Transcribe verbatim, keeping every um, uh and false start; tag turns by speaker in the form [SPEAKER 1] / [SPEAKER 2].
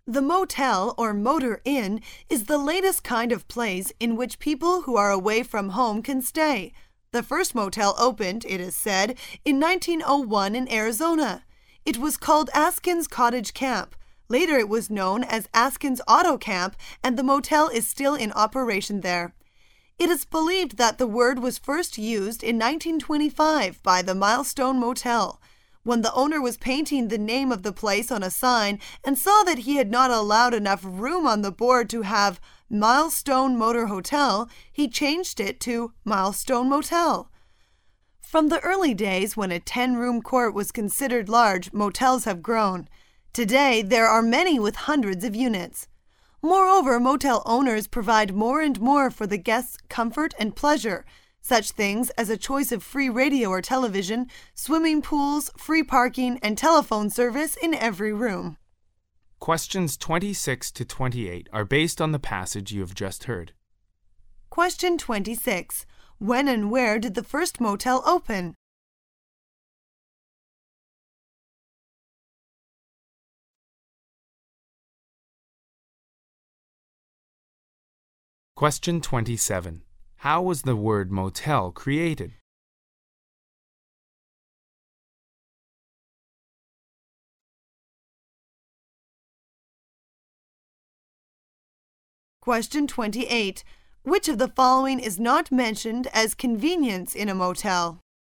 [SPEAKER 1] The motel or motor inn is the latest kind of place in which people who are away from home can stay. The first motel opened, it is said, in nineteen oh one in Arizona. It was called Askins Cottage Camp. Later it was known as Askins Auto Camp, and the motel is still in operation there. It is believed that the word was first used in nineteen twenty-five by the Milestone Motel. When the owner was painting the name of the place on a sign and saw that he had not allowed enough room on the board to have Milestone Motor Hotel, he changed it to Milestone Motel. From the early days when a ten-room court was considered large, motels have grown. Today, there are many with hundreds of units. Moreover, motel owners provide more and more for the guests' comfort and pleasure, such things as a choice of free radio or television, swimming pools, free parking, and telephone service in every room.
[SPEAKER 2] Questions twenty-six to twenty-eight are based on the passage you have just heard.
[SPEAKER 1] Question twenty-six. When and where did the first motel open?
[SPEAKER 2] Question twenty-seven. How was the word motel created?
[SPEAKER 1] Question twenty-eight. Which of the following is not mentioned as convenience in a motel?